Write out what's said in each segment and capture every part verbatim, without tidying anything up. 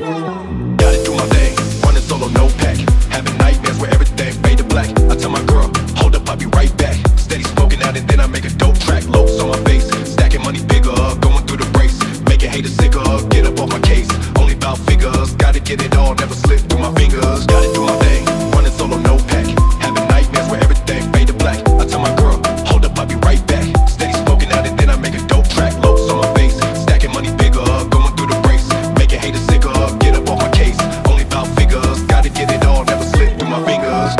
Gotta do my thing, running solo, no pack. Having nightmares where everything fade to black. I tell my girl, hold up, I'll be right back. Steady smoking out and then I make a dope track. Lows on my face, stacking money bigger, going through the race. Making haters sicker, get up off my case. Only about figures, gotta get it all, never slip through my fingers. Gotta do my thing, running solo, no pack. Having nightmares where everything fade to black. I tell my girl, hold up, I'll be right back. Steady smoking out and then I make a dope track. Lows on my face, stacking money bigger, going through the race. Making haters sicker, get up off my case. Only about figures, gotta get it all, never slip through my fingers.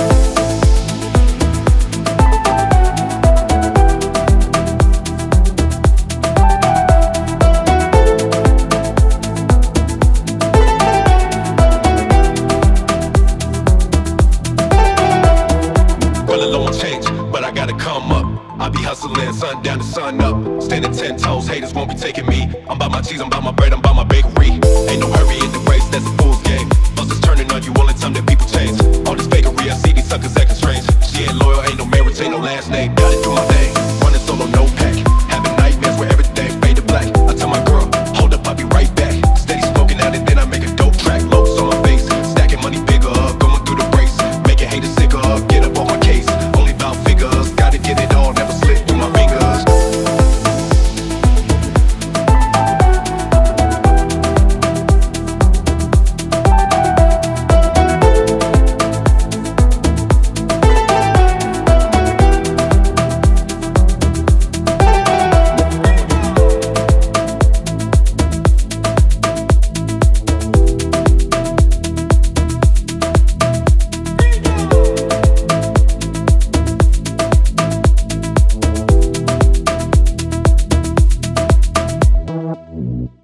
Low on change, but I gotta come up. I be hustling, sun down to sun up. Standing ten toes, haters won't be taking me. I'm by my cheese, I'm by my bread, I'm by my bakery. Ain't no hurry in the race, that's a fool's game. Busters turning on you all the time that people change. All this fakery, I see these suckers acting strange. She ain't loyal, ain't no marriage, ain't no last name. Gotta do my thing, running solo, no pack. Having nightmares where everything fade to black. I tell my girl, hold up, I'll be right back. Steady smoking out and then I make a dope track. Lows on my face, stacking money bigger, going through the race. Making haters sicker, get up off my case. Figures, gotta get it all, never slip through my fingers. Mm-hmm.